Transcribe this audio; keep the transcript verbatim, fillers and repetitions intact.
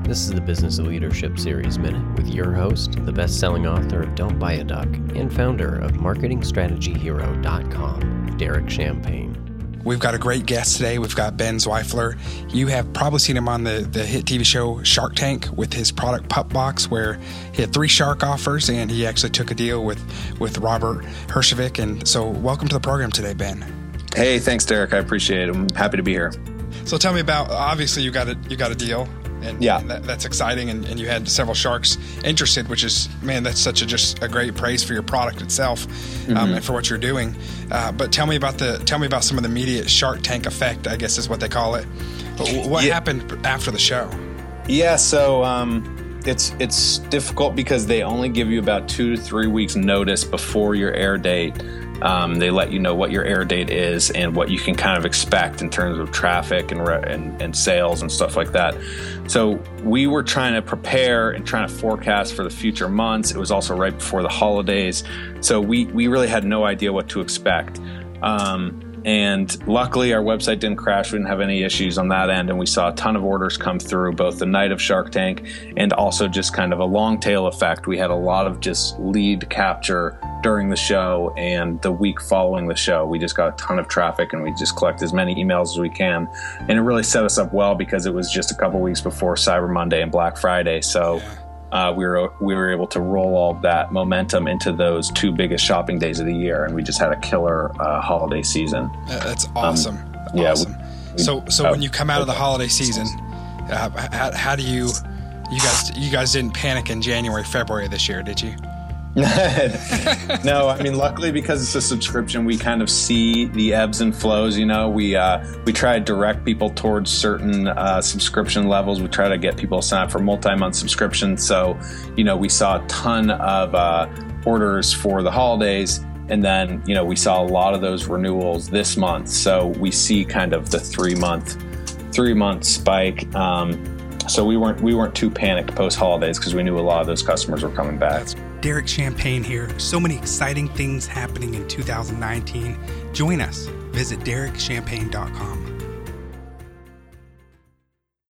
This is the Business of Leadership Series Minute with your host, the best-selling author of Don't Buy a Duck and founder of marketing strategy hero dot com, Derek Champagne. We've got a great guest today. We've got Ben Zweifler. You have probably seen him on the, the hit T V show Shark Tank with his product Pup Box, where he had three shark offers, and he actually took a deal with, with Robert Herjavec. And so welcome to the program today, Ben. Hey, thanks, Derek. I appreciate it. I'm happy to be here. So tell me about, obviously you got a, you got a deal. And, yeah. and that, that's exciting, and, and you had several sharks interested, which is, man, that's such a just a great praise for your product itself, mm-hmm. um, and for what you're doing. Uh, but tell me about the tell me about some of the immediate Shark Tank effect, I guess is what they call it. But what yeah. happened after the show? Yeah, so um, it's it's difficult because they only give you about two to three weeks notice before your air date. Um, they let you know what your air date is and what you can kind of expect in terms of traffic and, re- and and sales and stuff like that. So we were trying to prepare and trying to forecast for the future months. It was also right before the holidays. So we, we really had no idea what to expect. Um, and luckily our website didn't crash. We didn't have any issues on that end. And we saw a ton of orders come through both the night of Shark Tank and also just kind of a long tail effect. We had a lot of just lead capture during the show, and the week following the show, we just got a ton of traffic, and we just collect as many emails as we can. And it really set us up well because it was just a couple weeks before Cyber Monday and Black Friday. So uh, we were we were able to roll all of that momentum into those two biggest shopping days of the year, and we just had a killer uh, holiday season. That's awesome. Um, yeah. Awesome. We, so so uh, when you come out of the holiday season, uh, how, how do you you guys you guys didn't panic in January, February this year, did you? No, I mean, luckily because it's a subscription, we kind of see the ebbs and flows. You know, we uh, we try to direct people towards certain uh, subscription levels. We try to get people to sign up for multi-month subscriptions. So, you know, we saw a ton of uh, orders for the holidays, and then, you know, we saw a lot of those renewals this month. So we see kind of the three month three month spike. Um, so we weren't we weren't too panicked post holidays because we knew a lot of those customers were coming back. Derek Champagne here. So many exciting things happening in two thousand nineteen. Join us. Visit Derek Champagne dot com.